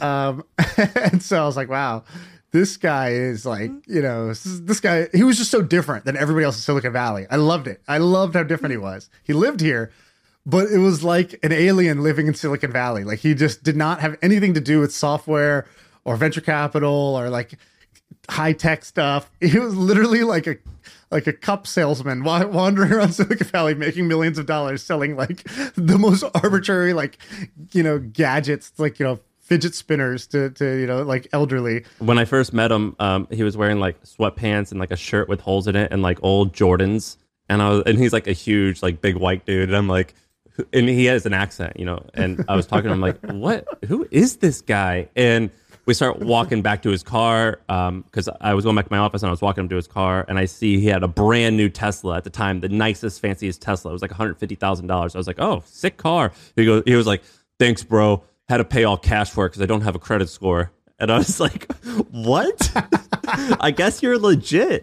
And so I was like, wow, this guy is like, this guy, he was just so different than everybody else in Silicon Valley. I loved it. I loved how different he was. He lived here, but it was like an alien living in Silicon Valley. Like he just did not have anything to do with software or venture capital or like high tech stuff. He was literally like a cup salesman wandering around Silicon Valley making millions of dollars selling like the most arbitrary gadgets, like fidget spinners to like elderly. When I first met him, he was wearing like sweatpants and like a shirt with holes in it and like old Jordans, and he's like a huge like big white dude, and I'm like, and he has an accent, and I was talking to him like, who is this guy? And we start walking back to his car because I was going back to my office and I was walking him to his car, and I see he had a brand new Tesla at the time, the nicest, fanciest Tesla. It was like $150,000. I was like, oh, sick car. He was like, thanks, bro. Had to pay all cash for it because I don't have a credit score. And I was like, what? I guess you're legit.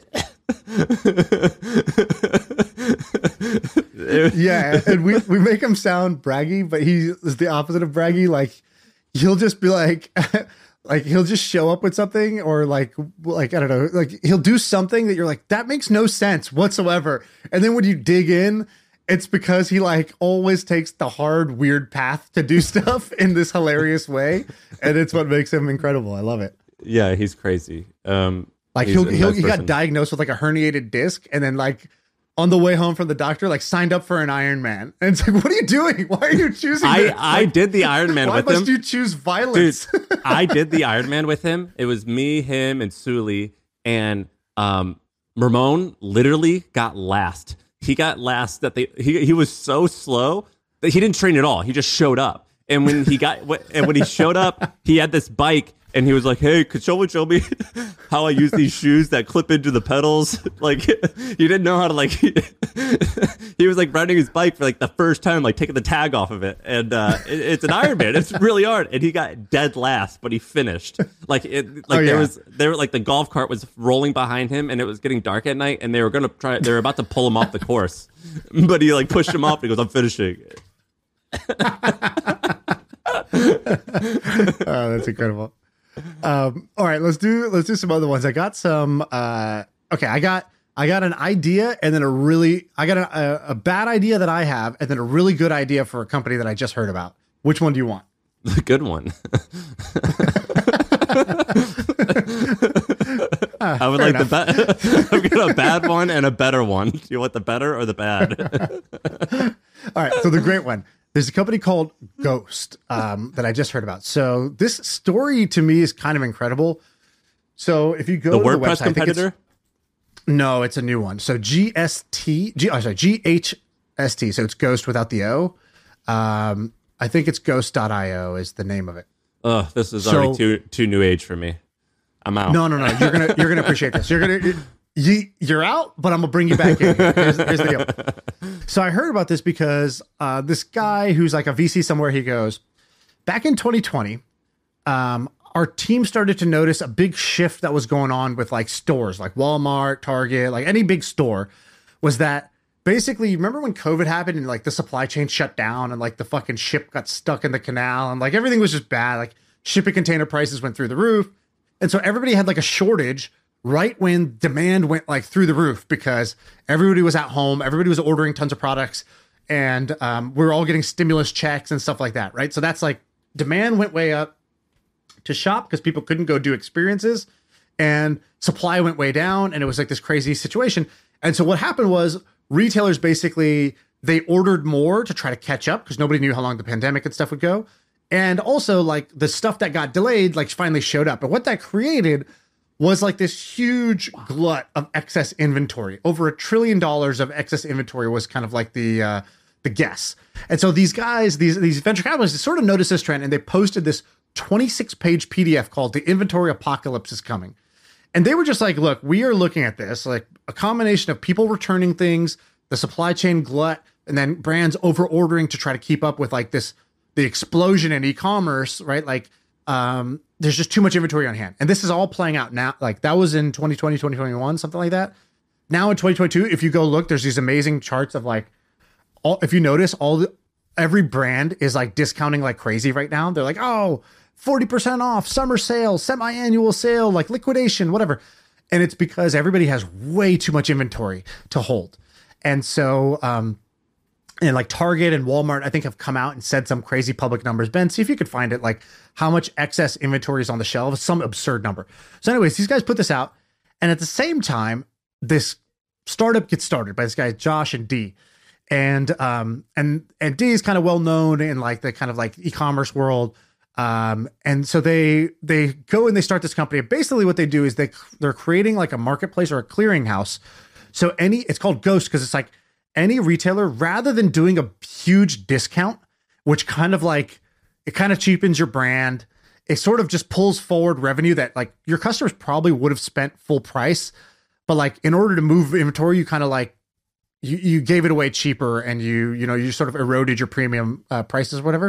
Yeah, and we make him sound braggy, but he is the opposite of braggy. Like he'll just be like like he'll just show up with something or like I don't know, like he'll do something that you're like, that makes no sense whatsoever. And then when you dig in, it's because he like always takes the hard, weird path to do stuff in this hilarious way. And it's what makes him incredible. I love it. Yeah, he's crazy. Like he got diagnosed with like a herniated disc, and then like on the way home from the doctor, like signed up for an Ironman. And it's like, what are you doing? Why are you choosing this? I did the Ironman with him. Why must you choose violence? Dude, I did the Ironman with him. It was me, him, and Sully. And Ramon literally got last. He got last. He was so slow that he didn't train at all. He just showed up. And when he showed up, he had this bike. And he was like, hey, could someone show me how I use these shoes that clip into the pedals? Like, he didn't know how to, like, he was, like, riding his bike for, like, the first time, like, taking the tag off of it. And it's an Ironman. It's really hard. And he got dead last, but he finished. Like, there were, like, the golf cart was rolling behind him, and it was getting dark at night, and they were about to pull him off the course. But he, like, pushed him off, and he goes, I'm finishing. Oh, that's incredible. All right, let's do some other ones. I got some. Okay, I got an idea, and then a bad idea that I have, and then a really good idea for a company that I just heard about. Which one do you want? The good one. I would like I've got a bad one and a better one. Do you want the better or the bad? All right, so the great one. There's a company called Ghost that I just heard about. So this story to me is kind of incredible. So if you go to the WordPress website, competitor? No, it's a new one. So GHST. So it's Ghost without the O. I think it's Ghost.io is the name of it. Oh, this is already too new age for me. I'm out. No. You're gonna appreciate this. You're out, but I'm gonna bring you back in. Here's the deal. So I heard about this because this guy who's like a VC somewhere, he goes, back in 2020, our team started to notice a big shift that was going on with like stores like Walmart, Target, like any big store, was that basically, remember when COVID happened and like the supply chain shut down and like the fucking ship got stuck in the canal and like everything was just bad. Like shipping container prices went through the roof. And so everybody had like a shortage right when demand went like through the roof because everybody was at home, everybody was ordering tons of products, and we were all getting stimulus checks and stuff like that, right? So that's like demand went way up to shop because people couldn't go do experiences, and supply went way down, and it was like this crazy situation. And so what happened was retailers basically, they ordered more to try to catch up because nobody knew how long the pandemic and stuff would go. And also like the stuff that got delayed, like finally showed up. And what that created was like this huge glut of excess inventory. Over $1 trillion of excess inventory was kind of like the guess. And so these guys, these venture capitalists sort of noticed this trend, and they posted this 26-page PDF called "The Inventory Apocalypse is Coming." And they were just like, look, we are looking at this like a combination of people returning things, the supply chain glut, and then brands over ordering to try to keep up with like the explosion in e-commerce, right? Like, there's just too much inventory on hand. And this is all playing out now. Like that was in 2020, 2021, something like that. Now in 2022, if you go look, there's these amazing charts of like, if you notice, every brand is like discounting like crazy right now. They're like, oh, 40% off, summer sale, semi-annual sale, like liquidation, whatever. And it's because everybody has way too much inventory to hold. And so, and like Target and Walmart, I think, have come out and said some crazy public numbers. Ben, see if you could find it, like how much excess inventory is on the shelves, some absurd number. So anyways, these guys put this out. And at the same time, this startup gets started by this guy, Josh and Dee. And Dee is kind of well known in like the kind of like e-commerce world. And so they go and they start this company. Basically what they do is they're creating like a marketplace or a clearinghouse. So it's called Ghost because it's like any retailer, rather than doing a huge discount, which kind of like, it kind of cheapens your brand. It sort of just pulls forward revenue that like your customers probably would have spent full price. But like in order to move inventory, you kind of like, you gave it away cheaper, and you sort of eroded your premium prices or whatever.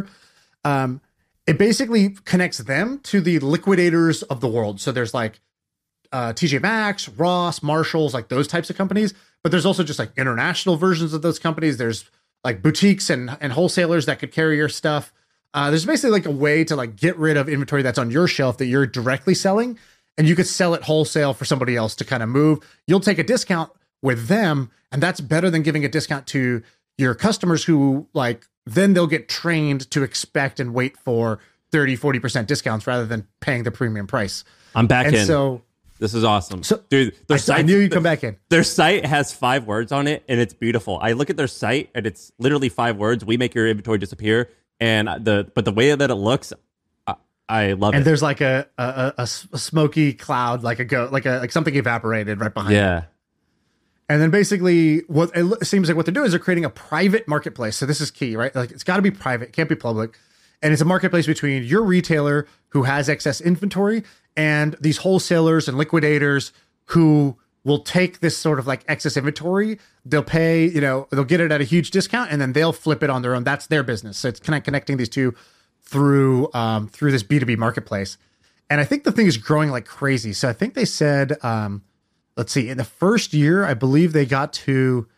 It basically connects them to the liquidators of the world. So there's like TJ Maxx, Ross, Marshalls, like those types of companies. But there's also just like international versions of those companies. There's like boutiques and wholesalers that could carry your stuff. There's basically like a way to like get rid of inventory that's on your shelf that you're directly selling, and you could sell it wholesale for somebody else to kind of move. You'll take a discount with them, and that's better than giving a discount to your customers who like, then they'll get trained to expect and wait for 30-40% discounts rather than paying the premium price. I'm back in. So this is awesome. So, dude, I knew you'd come back in. Their site has 5 words on it, and it's beautiful. I look at their site, and it's literally 5 words. We make your inventory disappear. And the way that it looks, I love it. And there's like a smoky cloud, like like something evaporated right behind it. And then basically what it seems like what they're doing is they're creating a private marketplace. So this is key, right? Like it's got to be private, it can't be public. And it's a marketplace between your retailer who has excess inventory and these wholesalers and liquidators who will take this sort of like excess inventory. They'll pay, they'll get it at a huge discount, and then they'll flip it on their own. That's their business. So it's kind of connecting these two through this B2B marketplace. And I think the thing is growing like crazy. So I think they said, let's see, in the first year, I believe they got to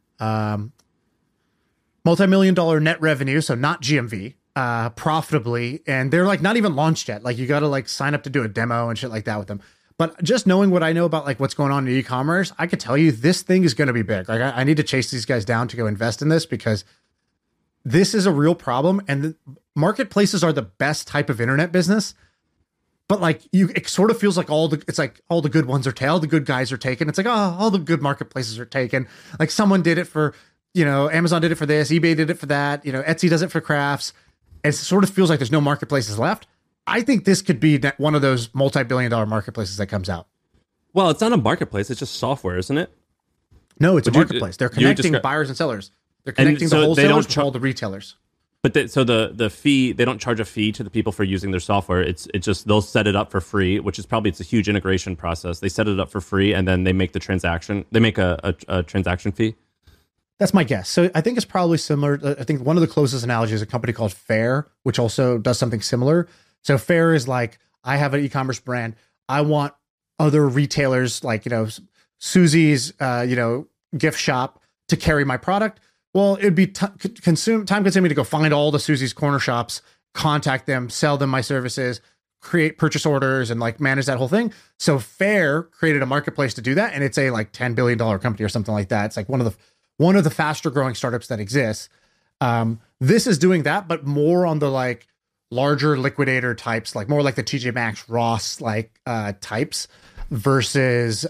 multi-million-dollar net revenue, so not GMV, profitably. And they're like not even launched yet. Like you got to like sign up to do a demo and shit like that with them. But just knowing what I know about like what's going on in e-commerce, I could tell you this thing is going to be big. Like I need to chase these guys down to go invest in this because this is a real problem. And the marketplaces are the best type of internet business. But like it sort of feels like all the good ones are all the good guys are taken. It's like, oh, all the good marketplaces are taken. Like someone did it for, Amazon did it for this, eBay did it for that, Etsy does it for crafts. And it sort of feels like there's no marketplaces left. I think this could be one of those multi-billion-dollar marketplaces that comes out. Well, it's not a marketplace; it's just software, isn't it? No, it's a marketplace. They're connecting buyers and sellers. They're connecting the wholesalers with all the retailers. But so the fee, they don't charge a fee to the people for using their software. It's just they'll set it up for free, which is probably, it's a huge integration process. They set it up for free, and then they make the transaction. They make a transaction fee. That's my guess. So I think it's probably similar. I think one of the closest analogies is a company called Faire, which also does something similar. So Faire is like, I have an e-commerce brand. I want other retailers like, Susie's, gift shop to carry my product. Well, it'd be time consuming to go find all the Susie's corner shops, contact them, sell them my services, create purchase orders, and like manage that whole thing. So Faire created a marketplace to do that. And it's a like $10 billion company or something like that. It's like one of the faster growing startups that exists. This is doing that, but more on the like larger liquidator types, like more like the TJ Maxx, Ross like types versus,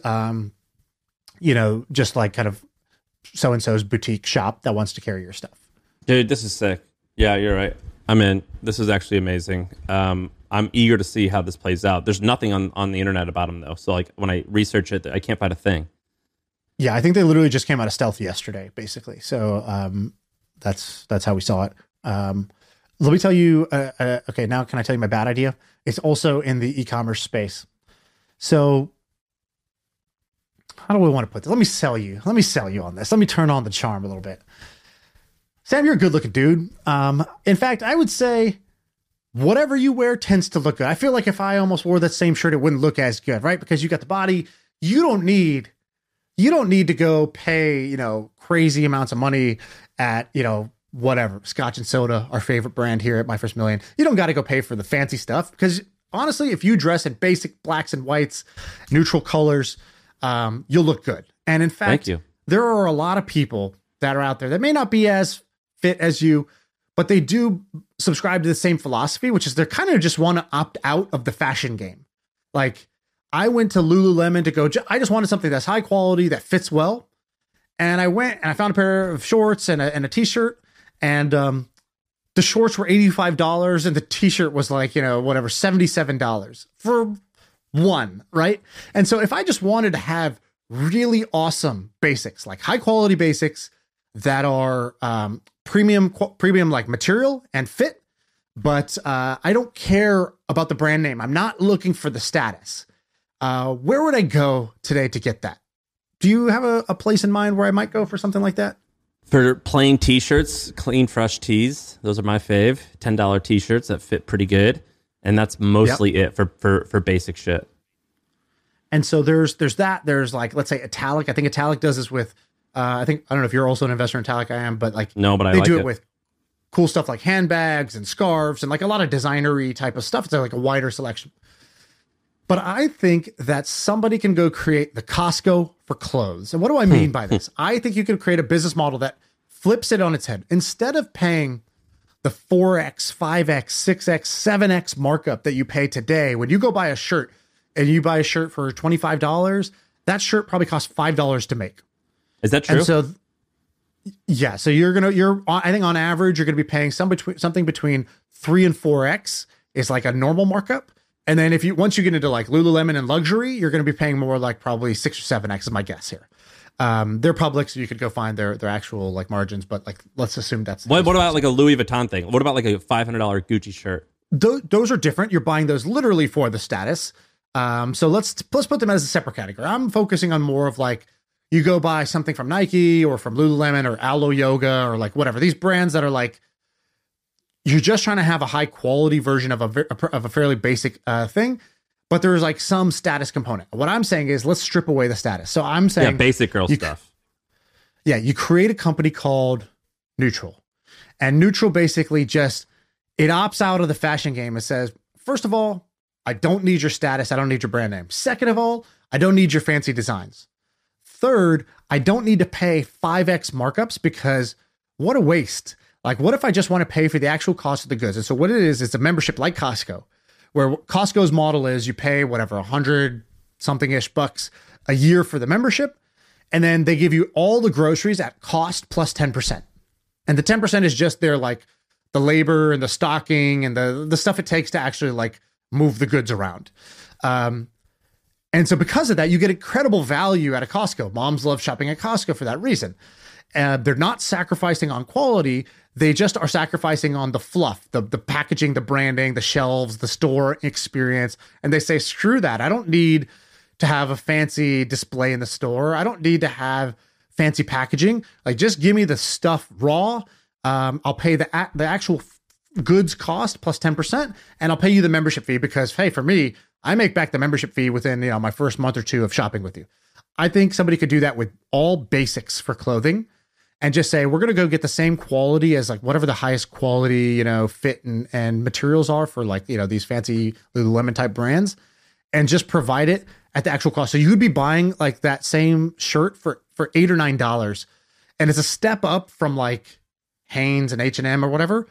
just like kind of so-and-so's boutique shop that wants to carry your stuff. Dude, this is sick. Yeah, you're right. I'm in. This is actually amazing. I'm eager to see how this plays out. There's nothing on the internet about them though. So like when I research it, I can't find a thing. Yeah, I think they literally just came out of stealth yesterday, basically. So that's how we saw it. Let me tell you. Okay, now can I tell you my bad idea? It's also in the e-commerce space. So how do we want to put this? Let me sell you on this. Let me turn on the charm a little bit. Sam, you're a good looking dude. In fact, I would say whatever you wear tends to look good. I feel like if I almost wore that same shirt, it wouldn't look as good, right? Because you got the body. You don't need to go pay, crazy amounts of money at, whatever, Scotch and Soda, our favorite brand here at My First Million. You don't got to go pay for the fancy stuff because honestly, if you dress in basic blacks and whites, neutral colors, you'll look good. And in fact, there are a lot of people that are out there that may not be as fit as you, but they do subscribe to the same philosophy, which is they're kind of just want to opt out of the fashion game. Like I went to Lululemon to go, I just wanted something that's high quality, that fits well. And I went and I found a pair of shorts and a t-shirt, and the shorts were $85 and the t-shirt was like, $77 for one, right? And so if I just wanted to have really awesome basics, like high quality basics that are premium like material and fit, but I don't care about the brand name. I'm not looking for the status. Where would I go today to get that? Do you have a place in mind where I might go for something like that? For plain t-shirts, Clean Fresh Tees, those are my fave. $10 t-shirts that fit pretty good. And that's mostly it for basic shit. And so there's that. There's like, let's say Italic. I think Italic does this with, I don't know if you're also an investor in Italic. I am, but like, no, but they do it with cool stuff like handbags and scarves and like a lot of designery type of stuff. It's like a wider selection. But I think that somebody can go create the Costco for clothes. And what do I mean by this? I think you can create a business model that flips it on its head. Instead of paying the 4X, 5X, 6X, 7X markup that you pay today, when you go buy a shirt and you buy a shirt for $25, that shirt probably costs $5 to make. Is that true? And so, yeah. So I think on average, you're going to be paying something between 3 and 4X is like a normal markup. And then once you get into like Lululemon and luxury, you're going to be paying more like probably 6 or 7X is my guess here. They're public, so you could go find their actual like margins, but like, let's assume that's. What about like a Louis Vuitton thing? What about like a $500 Gucci shirt? Those are different. You're buying those literally for the status. So let's put them as a separate category. I'm focusing on more of like, you go buy something from Nike or from Lululemon or Alo Yoga or like whatever, these brands that are like, you're just trying to have a high quality version of a fairly basic thing, but there's like some status component. What I'm saying is let's strip away the status. So I'm saying basic girl stuff. Yeah. You create a company called Neutral, and Neutral basically it opts out of the fashion game. It says, first of all, I don't need your status. I don't need your brand name. Second of all, I don't need your fancy designs. Third, I don't need to pay 5X markups because what a waste. Like, what if I just want to pay for the actual cost of the goods? And so what it is, it's a membership like Costco, where Costco's model is you pay whatever, 100 something ish bucks a year for the membership. And then they give you all the groceries at cost plus 10%. And the 10% is just their like the labor and the stocking and the stuff it takes to actually like move the goods around. And so because of that, you get incredible value at a Costco. Moms love shopping at Costco for that reason. They're not sacrificing on quality. They just are sacrificing on the fluff, the packaging, the branding, the shelves, the store experience. And they say, screw that. I don't need to have a fancy display in the store. I don't need to have fancy packaging. Like, just give me the stuff raw. I'll pay the actual goods cost plus 10%, and I'll pay you the membership fee because, hey, for me, I make back the membership fee within my first month or two of shopping with you. I think somebody could do that with all basics for clothing and just say, we're going to go get the same quality as like whatever the highest quality, fit and materials are for like, these fancy Lululemon type brands, and just provide it at the actual cost. So you would be buying like that same shirt for $8 or $9. And it's a step up from like Hanes and H&M or whatever,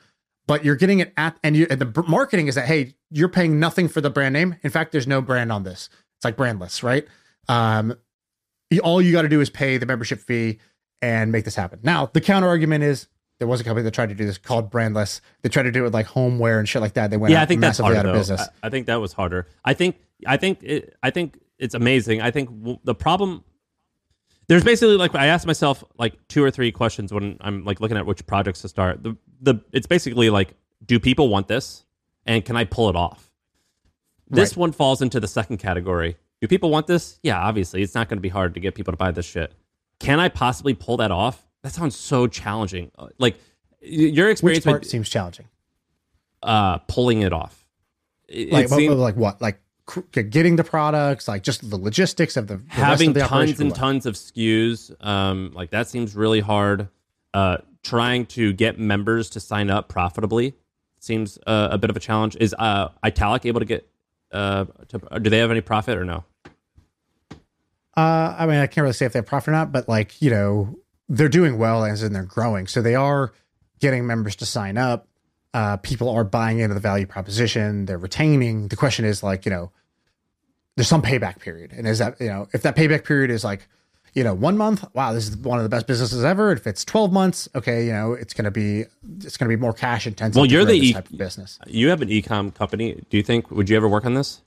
but you're getting it and the marketing is that, hey, you're paying nothing for the brand name. In fact, there's no brand on this. It's like brandless, right? All you got to do is pay the membership fee and make this happen. Now, the counter argument is there was a company that tried to do this called Brandless. They tried to do it with like homeware and shit like that. They went I think that's massively harder, out of business. I think that was harder. I think it's amazing. I think the problem, there's basically like, I asked myself like 2 or 3 questions when I'm like looking at which projects to start. It's basically like, do people want this? And can I pull it off? This one falls into the second category. Do people want this? Yeah, obviously. It's not going to be hard to get people to buy this shit. Can I possibly pull that off? That sounds so challenging. Like your experience Which part seems challenging? Pulling it off. Like what? Like getting the products, like just the logistics of the having rest of the tons and tons of SKUs. Like that seems really hard. Trying to get members to sign up profitably seems a bit of a challenge. Is Italic able to get? Do they have any profit or no? I mean, I can't really say if they have profit or not, but like, they're doing well as in they're growing. So they are getting members to sign up. People are buying into the value proposition. They're retaining. The question is like, there's some payback period. And is that, if that payback period is like, 1 month, wow, this is one of the best businesses ever. If it's 12 months, okay, it's going to be more cash intensive. Well, you're the type of business. You have an e-com company. Would you ever work on this?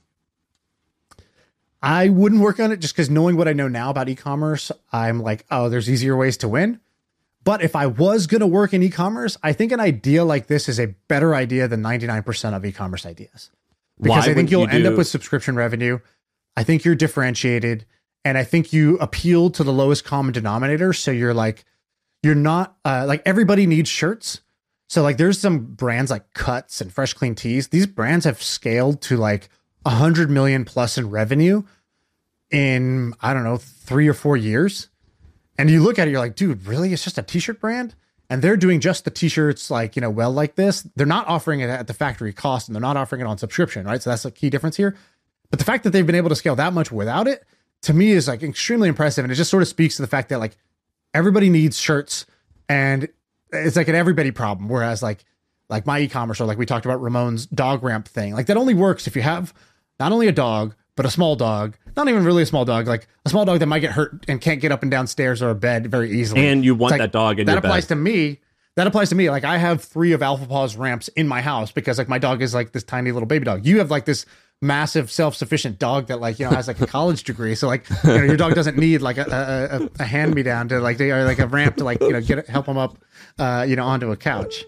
I wouldn't work on it just because knowing what I know now about e-commerce, I'm like, oh, there's easier ways to win. But if I was going to work in e-commerce, I think an idea like this is a better idea than 99% of e-commerce ideas. Because I think you'll end up with subscription revenue. I think you're differentiated. And I think you appeal to the lowest common denominator. So you're not like everybody needs shirts. So like there's some brands like Cuts and Fresh Clean Tees. These brands have scaled to like 100 million plus in revenue in, I don't know, 3 or 4 years. And you look at it, you're like, dude, really? It's just a t-shirt brand? And they're doing just the t-shirts like, well, like this. They're not offering it at the factory cost and they're not offering it on subscription, right? So that's a key difference here. But the fact that they've been able to scale that much without it, to me is like extremely impressive. And it just sort of speaks to the fact that like everybody needs shirts and it's like an everybody problem. Whereas like my e-commerce or like we talked about Ramon's dog ramp thing, like that only works if you have not only a dog, but a small dog, not even really a small dog, like a small dog that might get hurt and can't get up and down stairs or a bed very easily. And you want that dog in your bed. That applies to me. That applies to me. Like I have 3 of Alpha Paw's ramps in my house because like my dog is like this tiny little baby dog. You have like this massive self-sufficient dog that like, has like a college degree. So like, your dog doesn't need like a hand-me-down to like, or like a ramp to like, help him up, onto a couch.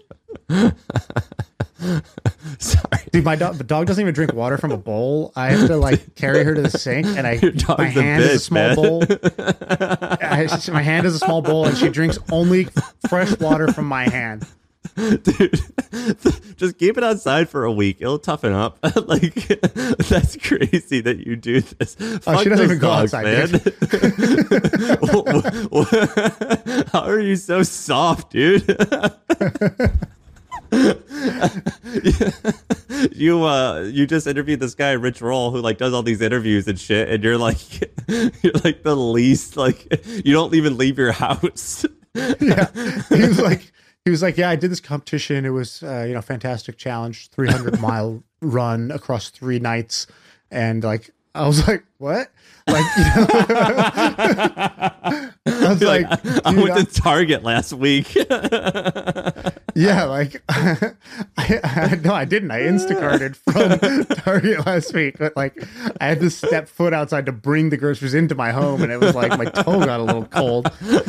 Sorry, dude, the dog doesn't even drink water from a bowl. I have to like carry her to the sink, and my hand is a small bowl. My hand is a small bowl, and she drinks only fresh water from my hand. Dude, just keep it outside for a week. It'll toughen up. Like that's crazy that you do this. Oh, she doesn't even go outside, man. How are you so soft, dude? You just interviewed this guy Rich Roll who like does all these interviews and shit, and you're like the least, like you don't even leave your house. Yeah, he was like, yeah, I did this competition. It was fantastic challenge, 300-mile run across 3 nights, and like I was like, what? Like, I was like, I went to Target last week. Yeah, like no, I didn't. I Instacarted from Target last week, but like I had to step foot outside to bring the groceries into my home, and it was like my toe got a little cold.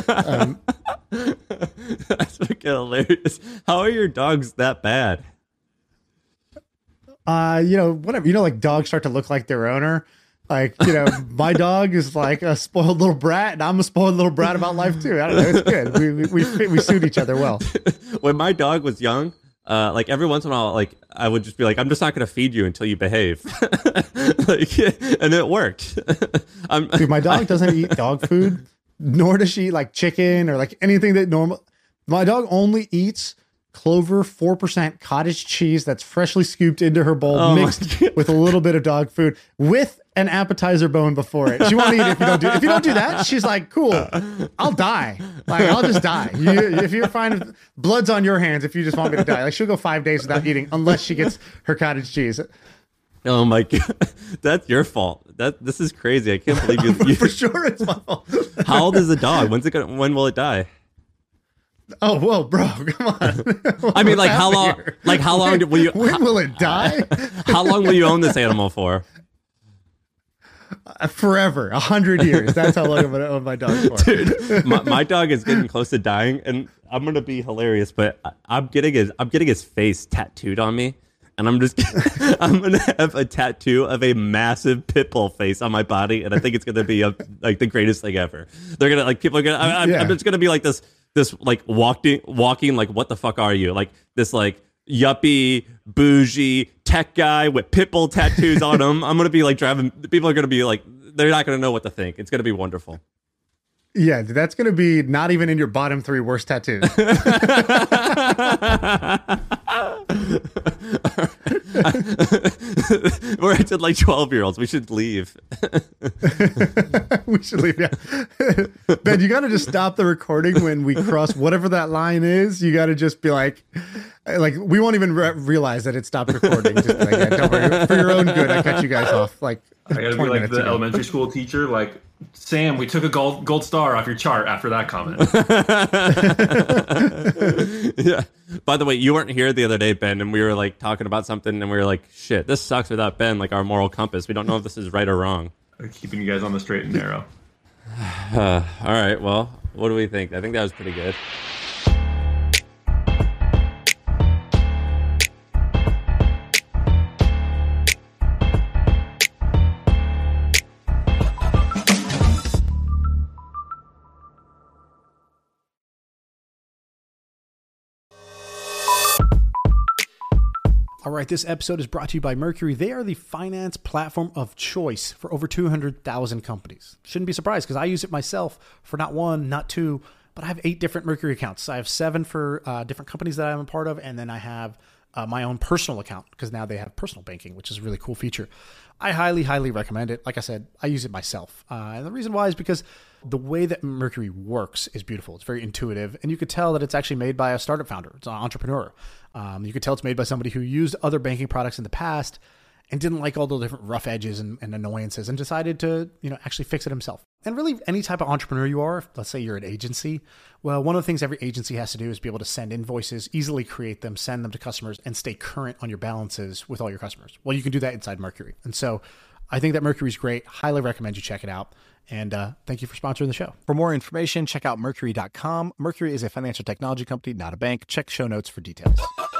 That's fucking hilarious. How are your dogs that bad? Whatever. Like dogs start to look like their owner. Like, my dog is like a spoiled little brat, and I'm a spoiled little brat about life too. I don't know. It's good. We suit each other well. When my dog was young, like every once in a while, like I would just be like, I'm just not going to feed you until you behave. And it worked. Dude, my dog doesn't eat dog food, nor does she eat like chicken or like anything that normal. My dog only eats Clover 4% cottage cheese that's freshly scooped into her bowl, mixed with a little bit of dog food with an appetizer bone before it. She won't eat it if you don't do that. She's like, cool, I'll die. Like, I'll just die. If you're fine with blood's on your hands, if you just want me to die, like, she'll go 5 days without eating unless she gets her cottage cheese. Oh my God, that's your fault. This is crazy. I can't believe you. For sure, it's my fault. How old is the dog? When will it die? Oh, whoa, bro, come on. I mean, like, how long? Here? Like, how long will you? When will it die? How long will you own this animal for? Forever, 100 years. That's how long I'm gonna own my dog for. Dude, my dog is getting close to dying, and I'm gonna be hilarious, but I'm getting his face tattooed on me, and I'm gonna have a tattoo of a massive pit bull face on my body, and I think it's gonna be like the greatest thing ever. They're gonna, like, people are gonna. I'm just gonna be like this like walking like, what the fuck are you? Like this, like, yuppie bougie tech guy with pit bull tattoos on him. I'm gonna be like driving. People are gonna be like, they're not gonna know what to think. It's gonna be wonderful. Yeah, that's gonna be not even in your bottom 3 worst tattoos. We're acting like 12-year-olds. We should leave. We should leave. Yeah, Ben, you got to just stop the recording when we cross whatever that line is. You got to just be like we won't even realize that it stopped recording. Just be like, yeah, don't worry. For your own good, I cut you guys off. Like, I gotta be like the elementary school teacher, like, Sam, we took a gold star off your chart after that comment. Yeah. By the way, you weren't here the other day, Ben, and we were like talking about something, and we were like, shit, this sucks without Ben, like our moral compass. We don't know if this is right or wrong. Keeping you guys on the straight and narrow. All right, well, what do we think? I think that was pretty good. All right, this episode is brought to you by Mercury. They are the finance platform of choice for over 200,000 companies. Shouldn't be surprised because I use it myself for not 1, not 2, but I have 8 different Mercury accounts. I have 7 for different companies that I'm a part of, and then I have my own personal account because now they have personal banking, which is a really cool feature. I highly, highly recommend it. Like I said, I use it myself. And the reason why is because the way that Mercury works is beautiful. It's very intuitive, and you could tell that it's actually made by a startup founder. It's an entrepreneur. You could tell it's made by somebody who used other banking products in the past and didn't like all the different rough edges and annoyances and decided to, actually fix it himself. And really, any type of entrepreneur you are, let's say you're an agency, well, one of the things every agency has to do is be able to send invoices, easily create them, send them to customers, and stay current on your balances with all your customers. Well, you can do that inside Mercury. And so I think that Mercury is great. Highly recommend you check it out. And thank you for sponsoring the show. For more information, check out Mercury.com. Mercury is a financial technology company, not a bank. Check show notes for details.